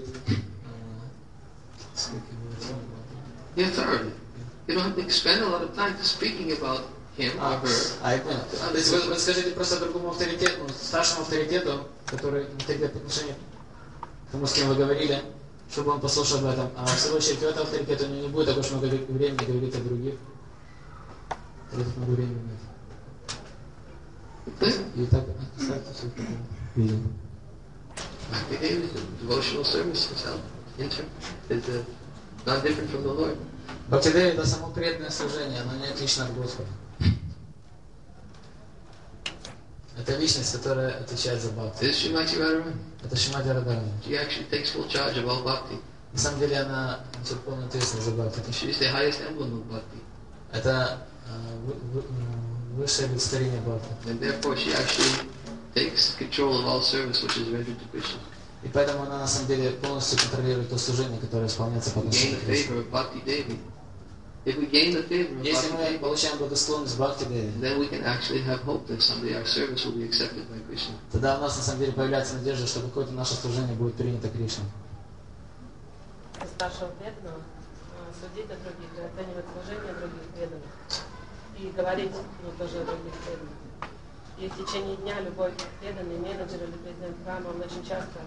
The authority. You don't have to spend a lot of time speaking about him or А, her. а я понял. То есть вы, вы скажите просто другому авторитету, ну, старшему авторитету, который авторитет по отношению к тому, с кем вы говорили, чтобы он послушал об этом. А в свою очередь, у этого авторитета у него не будет так уж много времени говорить о других. Тратить много времени на это. И так оставьте все это видео. Devotional service itself, inter, is uh, not different from the Lord. Бхактидея — это само преданное служение, оно не отлично от Господа. Это личность, которая отвечает за бхакти. This Srimati Radharani. Это Шримати Радхарани. She actually takes full charge of all bhakti. На самом деле она несет полную ответственность за бхакти. She's the highest emblem of bhakti. Это э, вы- вы- э, высшее олицетворение бхакти. And therefore she actually takes control of all service which is rendered to Krishna. И поэтому она на самом деле полностью контролирует то служение, которое исполняется по We gain отношению the к Кришне. favor of Bhakti Devi. If we gain the favor of Если Bhakti мы Devi, получаем благосклонность Бхакти Деви, then we can actually have hope that someday our service will be accepted by Krishna. тогда у нас на самом деле появляется надежда, что какое-то наше служение будет принято Кришной. Старшего преданного э, судить о других, и оценивать служение других преданных и говорить ну, тоже о других преданных. И в течение дня любой преданный менеджер или президент храма, он очень часто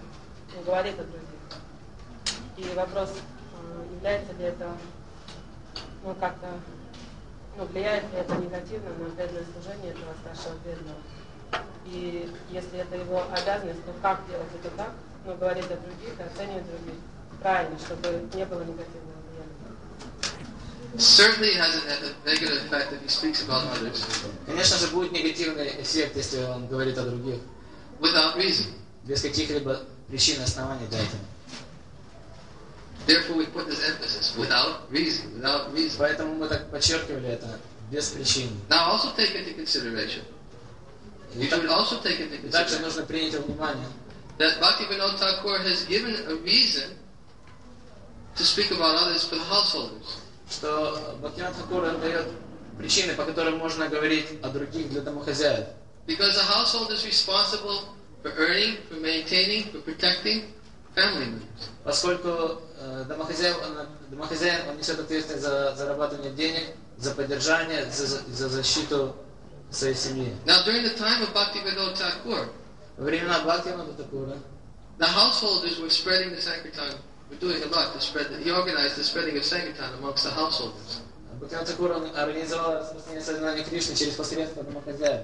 ну, говорит о других. И вопрос, э, является ли это, ну, как-то, ну, влияет ли это негативно на преданное служение этого старшего преданного. И если это его обязанность, то как делать это так, ну, говорить о других и оценивать других правильно, чтобы не было негативного влияния. Certainly has a negative effect if he speaks about others. Конечно же, будет негативный эффект, если он говорит о других. Without reason. Без каких-либо причин и оснований для этого. Therefore we put this emphasis, without reason, without reason. Поэтому мы так подчеркивали это, без причин. Now also take into consideration. You should also take into Также consideration нужно принять во внимание, that Bhaktivinoda Thakur has given a reason to speak about others for the householders. что Бхактивинода Тхакур дает причины, по которым можно говорить о других для домохозяев. Because the household is responsible for earning, for maintaining, for protecting family members. Поскольку э, домохозяин, домохозяин, он несет ответственность за зарабатывание денег, за поддержание, за, за защиту своей семьи. Now during the time of Bhaktivinoda Thakur, Во времена Бхактивинода Тхакура the householders were spreading the Sankirtan, were doing a lot to spread, the, he organized the spreading of Sankirtan amongst the householders. Бхактивинода Тхакур он организовал распространение сознания Кришны через посредство домохозяев.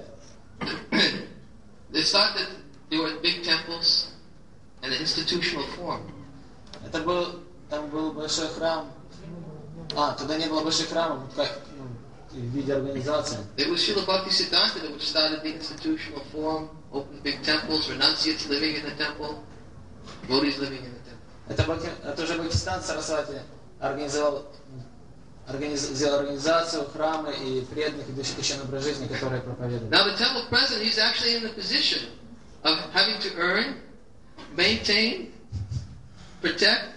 It's thought that there were big temples and an institutional form. Это был, там был большой храм. А, тогда не было больших храмов, как ну, в виде организации. It was Srila Bhaktisiddhanta that which started the institutional form, opened big temples, renunciates living in the temple, devotees living in the temple. Это, Бхакти, это уже Бхактисиданта Сарасвати организовал, организ, сделал организацию, храмы и преданных, идущих еще образ жизни, которые проповедуют. Now the temple president, he's actually in the position of having to earn, maintain, protect,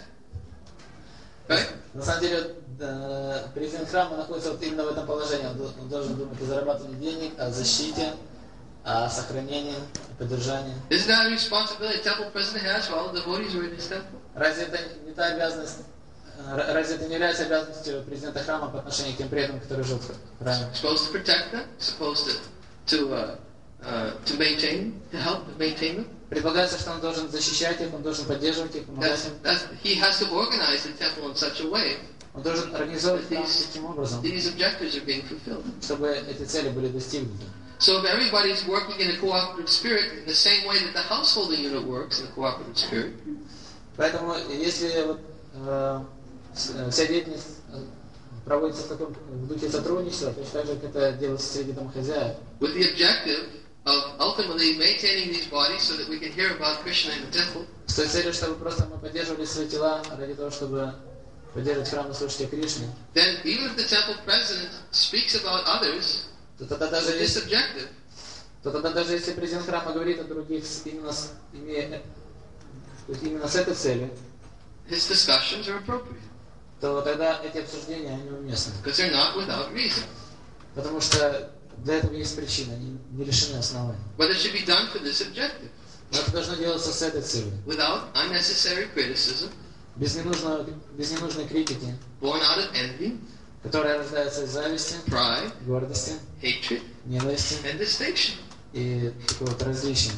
right? На самом деле, э, президент храма находится вот именно в этом положении. Он, он должен думать о зарабатывании денег, о защите, о сохранении, о поддержании. Isn't that a responsibility the temple president has for all the devotees who are in his temple? Разве это не та обязанность, э, разве это не является обязанностью президента храма по отношению к тем преданным, которые живут в храме? Supposed to protect them, supposed to to uh, uh, to maintain, to help to maintain them. Предполагается, что он должен защищать их, он должен поддерживать их, помогать That's, им. that's, he has to organize the temple in such a way Он должен организовывать that храм these, таким образом, these objectives are being fulfilled. чтобы эти цели были достигнуты. So if everybody's working in a cooperative spirit, in the same way that the householding unit works in a cooperative spirit, Поэтому, если вот, э, вся деятельность проводится в таком в духе сотрудничества, точно так же, как это делается среди домохозяев, with the objective of ultimately maintaining these bodies so that we can hear about Krishna in the temple, с той целью, чтобы просто мы поддерживали свои тела ради того, чтобы поддерживать храм и слушать о Кришне, then even if the temple president speaks about others то тогда даже with this если, objective, то тогда даже если президент храма говорит о других с- именно с, имея, то есть именно с этой целью, his discussions are appropriate то тогда эти обсуждения они уместны. because they're not without reason. Потому что для этого есть причина, они не лишены оснований. But it should be done for this objective, Но это должно делаться с этой целью. without unnecessary criticism, Без ненужного, без ненужной критики, born out of envy, которая рождается из зависти, pride, гордости, hatred, ненависти and distinction. и такого-то различия.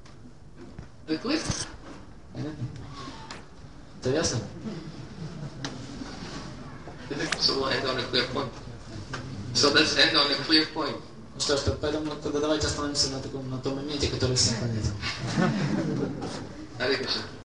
The clear. Понятно? Это ясно? So we'll end on a clear point. So let's end on a clear point. Ну что ж, то- поэтому тогда давайте остановимся на таком на том моменте, который всем понятен. Hare Krishna.